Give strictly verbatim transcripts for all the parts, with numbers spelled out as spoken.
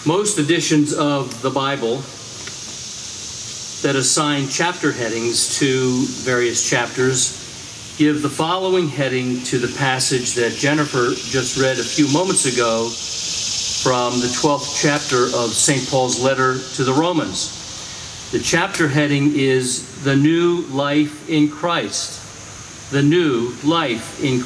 Most editions of the Bible that assign chapter headings to various chapters give the following heading to the passage that Jennifer just read a few moments ago from the twelfth chapter of Saint Paul's letter to the Romans. The chapter heading is The New Life in Christ. The New Life in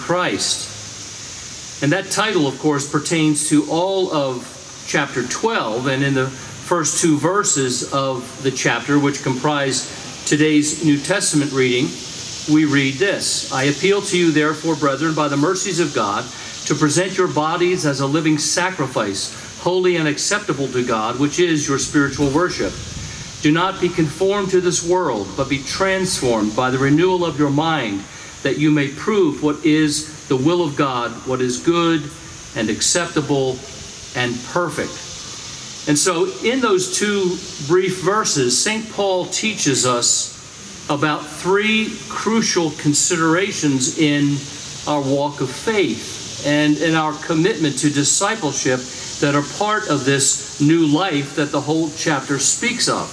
Christ. And that title, of course, pertains to all of chapter twelve, and in the first two verses of the chapter, which comprise today's New Testament reading, we read this: I appeal to you, therefore, brethren, by the mercies of God, to present your bodies as a living sacrifice, holy and acceptable to God, which is your spiritual worship. Do not be conformed to this world, but be transformed by the renewal of your mind, that you may prove what is the will of God, what is good and acceptable and perfect. And so in those two brief verses, Saint Paul teaches us about three crucial considerations in our walk of faith and in our commitment to discipleship that are part of this new life that the whole chapter speaks of.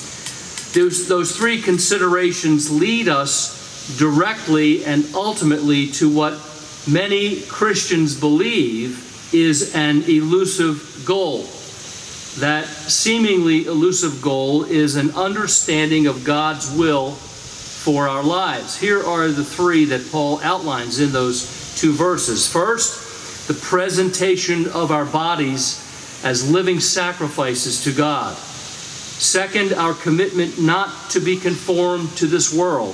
Those, those three considerations lead us directly and ultimately to what many Christians believe is an elusive goal. That seemingly elusive goal is an understanding of God's will for our lives. Here are the three that Paul outlines in those two verses. First, the presentation of our bodies as living sacrifices to God. Second, our commitment not to be conformed to this world.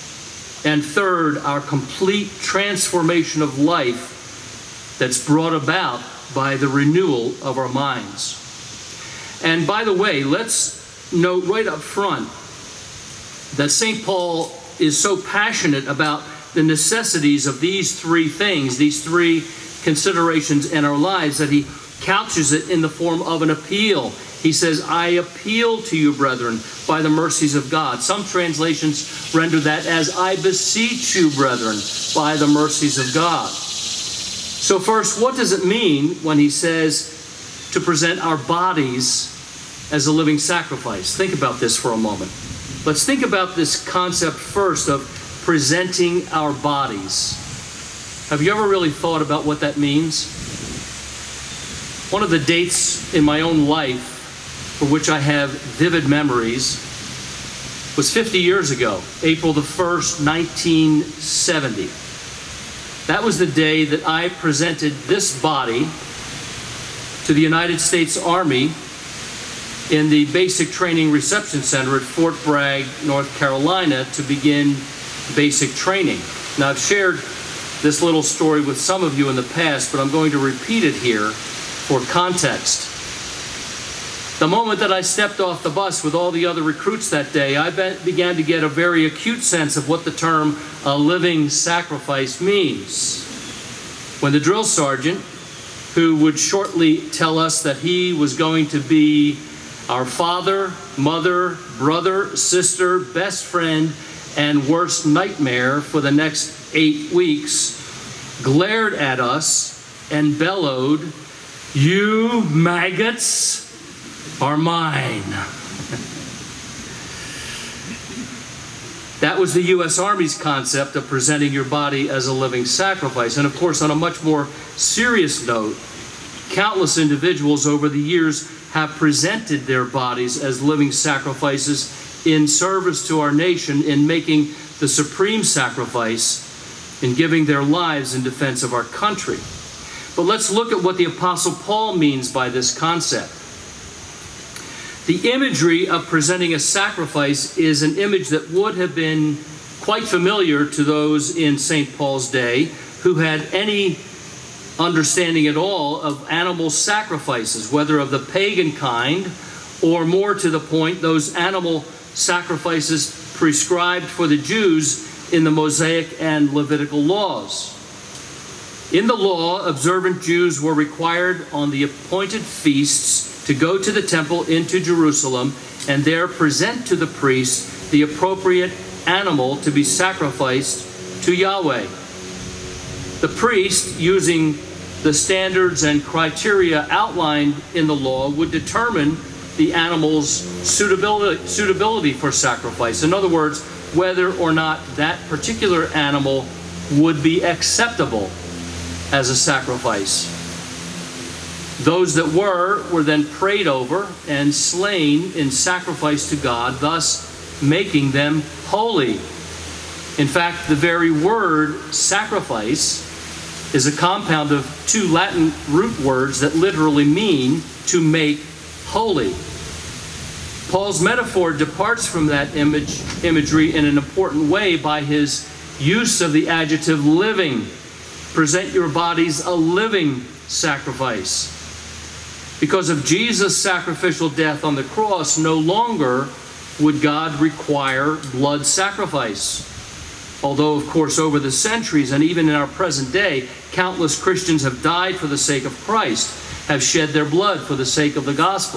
And third, our complete transformation of life that's brought about by the renewal of our minds. And by the way, let's note right up front that Saint Paul is so passionate about the necessities of these three things, these three considerations in our lives, that he couches it in the form of an appeal. He says, I appeal to you, brethren, by the mercies of God. Some translations render that as, I beseech you, brethren, by the mercies of God. So first, what does it mean when he says to present our bodies as a living sacrifice? Think about this for a moment. Let's think about this concept first of presenting our bodies. Have you ever really thought about what that means? One of the dates in my own life for which I have vivid memories was fifty years ago, April the first, nineteen seventy. That was the day that I presented this body to the United States Army in the Basic Training Reception Center at Fort Bragg, North Carolina, to begin basic training. Now, I've shared this little story with some of you in the past, but I'm going to repeat it here for context. The moment that I stepped off the bus with all the other recruits that day, I be- began to get a very acute sense of what the term a living sacrifice means. When the drill sergeant, who would shortly tell us that he was going to be our father, mother, brother, sister, best friend, and worst nightmare for the next eight weeks, glared at us and bellowed, "You maggots are mine." That was the U S Army's concept of presenting your body as a living sacrifice. And of course, on a much more serious note, countless individuals over the years have presented their bodies as living sacrifices in service to our nation, in making the supreme sacrifice, in giving their lives in defense of our country. But let's look at what the Apostle Paul means by this concept. The imagery of presenting a sacrifice is an image that would have been quite familiar to those in Saint Paul's day who had any understanding at all of animal sacrifices, whether of the pagan kind or, more to the point, those animal sacrifices prescribed for the Jews in the Mosaic and Levitical laws. In the law, observant Jews were required on the appointed feasts to go to the temple into Jerusalem and there present to the priest the appropriate animal to be sacrificed to Yahweh. The priest, using The standards and criteria outlined in the law would determine the animal's suitability, suitability for sacrifice. In other words, whether or not that particular animal would be acceptable as a sacrifice. Those that were, were then prayed over and slain in sacrifice to God, thus making them holy. In fact, the very word sacrifice is a compound of two Latin root words that literally mean to make holy. Paul's metaphor departs from that image, imagery in an important way by his use of the adjective living. Present your bodies a living sacrifice. Because of Jesus' sacrificial death on the cross, no longer would God require blood sacrifice. Although, of course, over the centuries and even in our present day, countless Christians have died for the sake of Christ, have shed their blood for the sake of the gospel.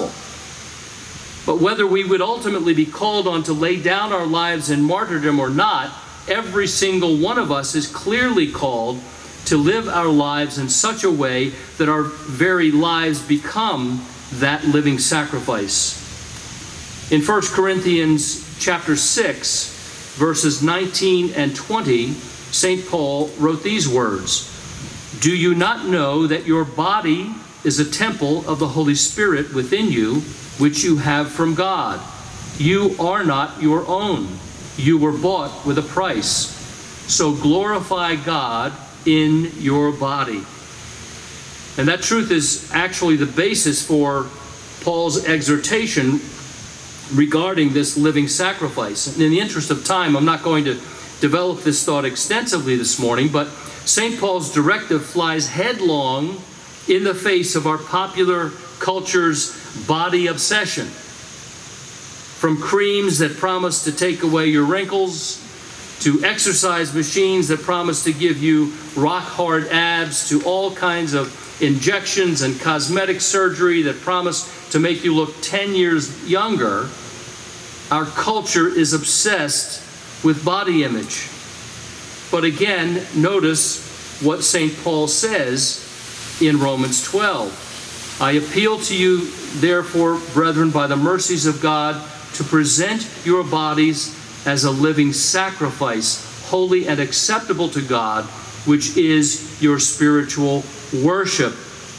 But whether we would ultimately be called on to lay down our lives in martyrdom or not, every single one of us is clearly called to live our lives in such a way that our very lives become that living sacrifice. In First Corinthians chapter six, verses nineteen and twenty, Saint Paul wrote these words, "Do you not know that your body is a temple of the Holy Spirit within you, which you have from God? You are not your own. You were bought with a price. So glorify God in your body." And that truth is actually the basis for Paul's exhortation regarding this living sacrifice. And in the interest of time, I'm not going to develop this thought extensively this morning, but Saint Paul's directive flies headlong in the face of our popular culture's body obsession. From creams that promise to take away your wrinkles, to exercise machines that promise to give you rock-hard abs, to all kinds of injections and cosmetic surgery that promise to make you look ten years younger, our culture is obsessed with body image. But again, notice what Saint Paul says in Romans twelve. "I appeal to you, therefore, brethren, by the mercies of God, to present your bodies as a living sacrifice, holy and acceptable to God, which is your spiritual worship."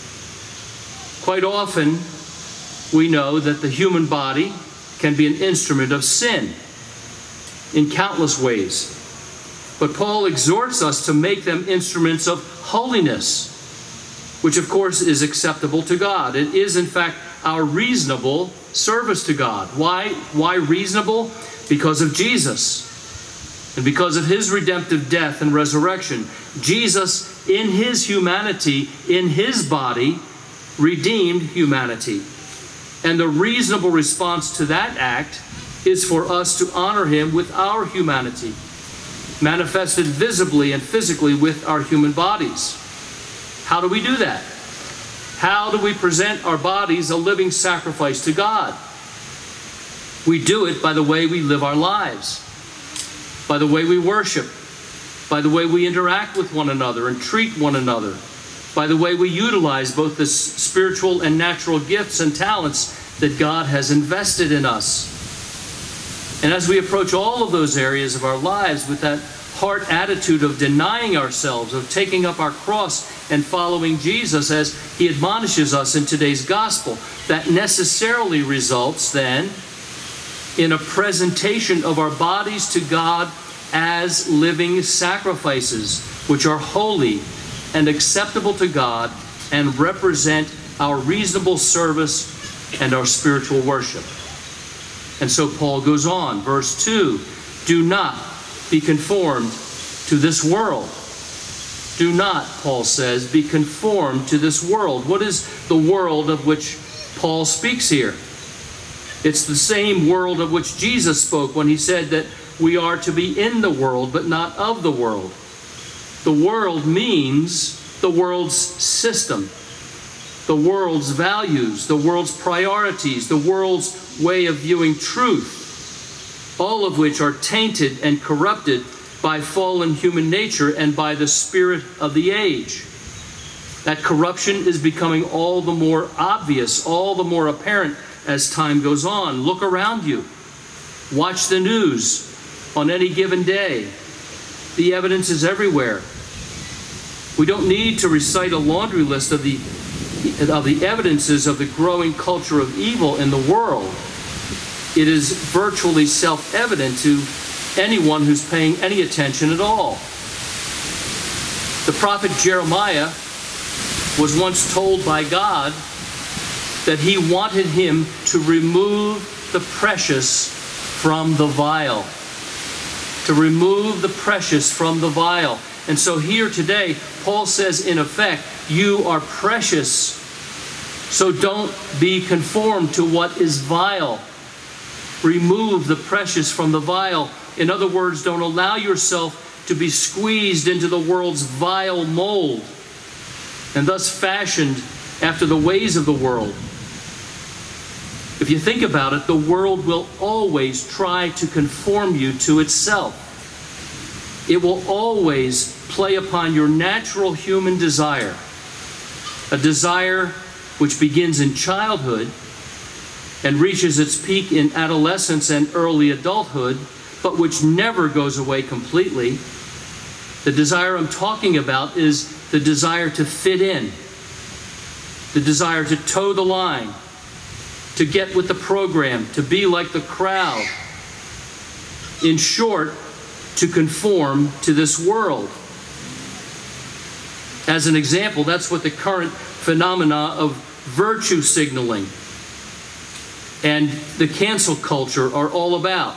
Quite often, we know that the human body can be an instrument of sin in countless ways. But Paul exhorts us to make them instruments of holiness, which of course is acceptable to God. It is in fact our reasonable service to God. Why? Why reasonable? Because of Jesus. And because of his redemptive death and resurrection. Jesus, in his humanity, in his body, redeemed humanity. And the reasonable response to that act is for us to honor him with our humanity, manifested visibly and physically with our human bodies. How do we do that? How do we present our bodies a living sacrifice to God? We do it by the way we live our lives, by the way we worship, by the way we interact with one another and treat one another, by the way we utilize both the spiritual and natural gifts and talents that God has invested in us. And as we approach all of those areas of our lives with that heart attitude of denying ourselves, of taking up our cross and following Jesus as he admonishes us in today's gospel, that necessarily results then in a presentation of our bodies to God as living sacrifices, which are holy and acceptable to God and represent our reasonable service and our spiritual worship. And so Paul goes on, verse two, "Do not be conformed to this world." Do not, Paul says, be conformed to this world. What is the world of which Paul speaks here? It's the same world of which Jesus spoke when he said that we are to be in the world, but not of the world. The world means the world's system, the world's values, the world's priorities, the world's way of viewing truth, all of which are tainted and corrupted by fallen human nature and by the spirit of the age. That corruption is becoming all the more obvious, all the more apparent as time goes on. Look around you. Watch the news on any given day. The evidence is everywhere. We don't need to recite a laundry list of the, of the evidences of the growing culture of evil in the world. It is virtually self-evident to anyone who's paying any attention at all. The prophet Jeremiah was once told by God that he wanted him to remove the precious from the vile. To remove the precious from the vile. And so here today, Paul says, in effect, you are precious. So don't be conformed to what is vile. Remove the precious from the vile. In other words, don't allow yourself to be squeezed into the world's vile mold and thus fashioned after the ways of the world. If you think about it, the world will always try to conform you to itself. It will always play upon your natural human desire, a desire which begins in childhood and reaches its peak in adolescence and early adulthood, but which never goes away completely. The desire I'm talking about is the desire to fit in, the desire to toe the line, to get with the program, to be like the crowd. In short, to conform to this world. As an example, that's what the current phenomena of virtue signaling and the cancel culture are all about.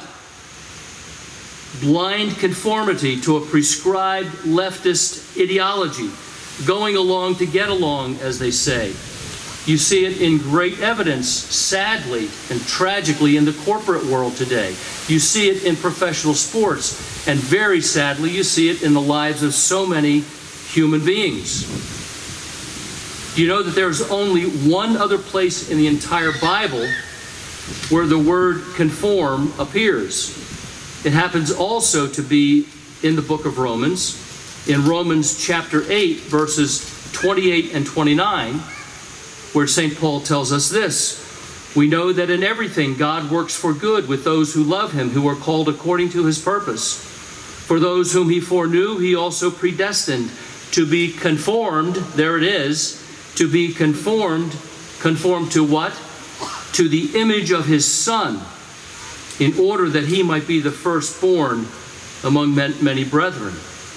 Blind conformity to a prescribed leftist ideology, going along to get along, as they say. You see it in great evidence, sadly and tragically, in the corporate world today. You see it in professional sports, and very sadly, you see it in the lives of so many human beings. Do you know that there's only one other place in the entire Bible where the word conform appears? It happens also to be in the book of Romans, in Romans chapter eight, verses twenty-eight and twenty-nine, where Saint Paul tells us this: we know that in everything God works for good with those who love him, who are called according to his purpose. For those whom he foreknew, he also predestined to be conformed, there it is, to be conformed, conformed to what? To the image of his Son, in order that he might be the firstborn among many brethren.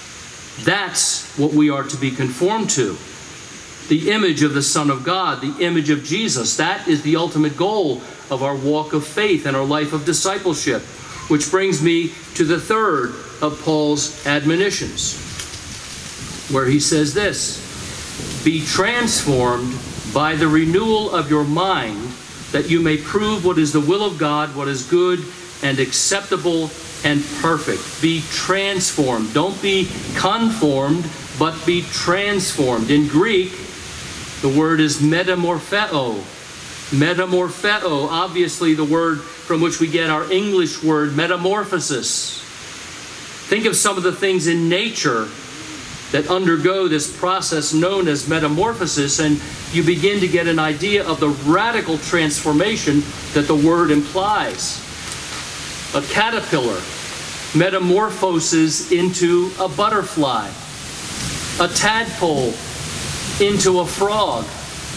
That's what we are to be conformed to. The image of the Son of God, the image of Jesus. That is the ultimate goal of our walk of faith and our life of discipleship. Which brings me to the third of Paul's admonitions, where he says this: be transformed by the renewal of your mind, that you may prove what is the will of God, what is good and acceptable and perfect. Be transformed. Don't be conformed, but be transformed. In Greek, the word is metamorpheo. Metamorpheo, obviously the word from which we get our English word metamorphosis. Think of some of the things in nature that undergo this process known as metamorphosis, and you begin to get an idea of the radical transformation that the word implies. A caterpillar metamorphoses into a butterfly. A tadpole into a frog.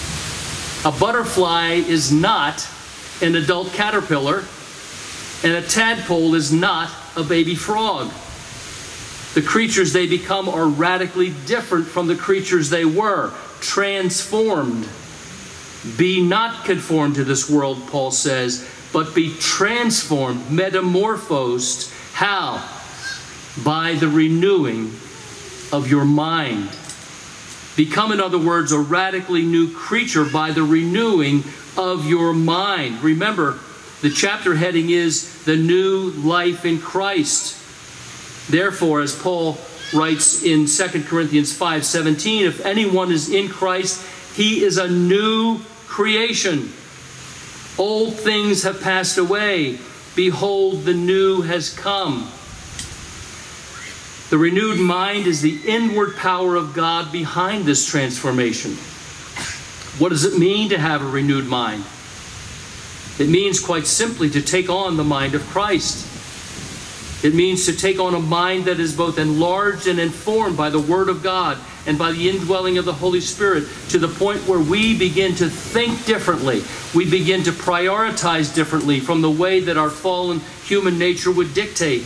A butterfly is not an adult caterpillar, and a tadpole is not a baby frog. The creatures they become are radically different from the creatures they were, transformed. Be not conformed to this world, Paul says, but be transformed, metamorphosed. How? By the renewing of your mind. Become, in other words, a radically new creature by the renewing of your mind. Remember, the chapter heading is the new life in Christ. Therefore, as Paul writes in Second Corinthians five seventeen, if anyone is in Christ, he is a new creation. Old things have passed away. Behold, the new has come. The renewed mind is the inward power of God behind this transformation. What does it mean to have a renewed mind? It means quite simply to take on the mind of Christ. It means to take on a mind that is both enlarged and informed by the Word of God and by the indwelling of the Holy Spirit, to the point where we begin to think differently. We begin to prioritize differently from the way that our fallen human nature would dictate.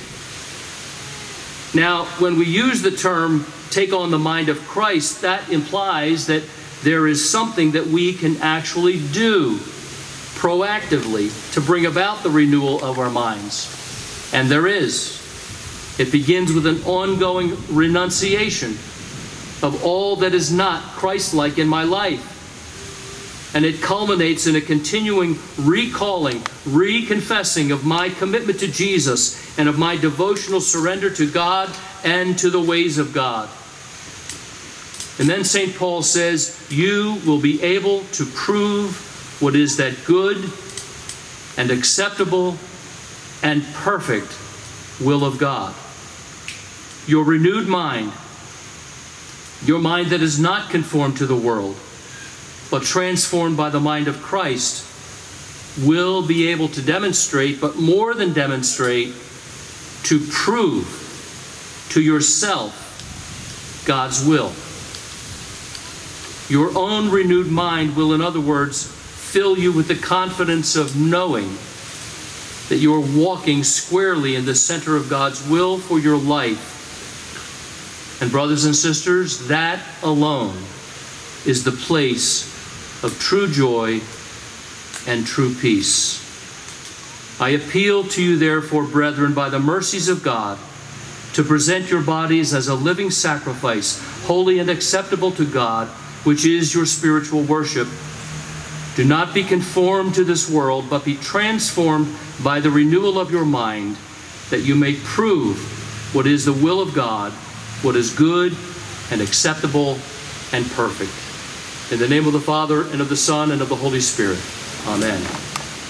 Now, when we use the term take on the mind of Christ, that implies that there is something that we can actually do proactively to bring about the renewal of our minds. And there is. It begins with an ongoing renunciation of all that is not Christ-like in my life. And it culminates in a continuing recalling, reconfessing of my commitment to Jesus and of my devotional surrender to God and to the ways of God. And then Saint Paul says, you will be able to prove what is that good and acceptable and perfect will of God. Your renewed mind, your mind that is not conformed to the world, but transformed by the mind of Christ, will be able to demonstrate, but more than demonstrate, to prove to yourself God's will. Your own renewed mind will, in other words, fill you with the confidence of knowing that you are walking squarely in the center of God's will for your life. And brothers and sisters, that alone is the place of true joy and true peace. I appeal to you, therefore, brethren, by the mercies of God, to present your bodies as a living sacrifice, holy and acceptable to God, which is your spiritual worship. Do not be conformed to this world, but be transformed by the renewal of your mind, that you may prove what is the will of God, what is good and acceptable and perfect. In the name of the Father, and of the Son, and of the Holy Spirit. Amen.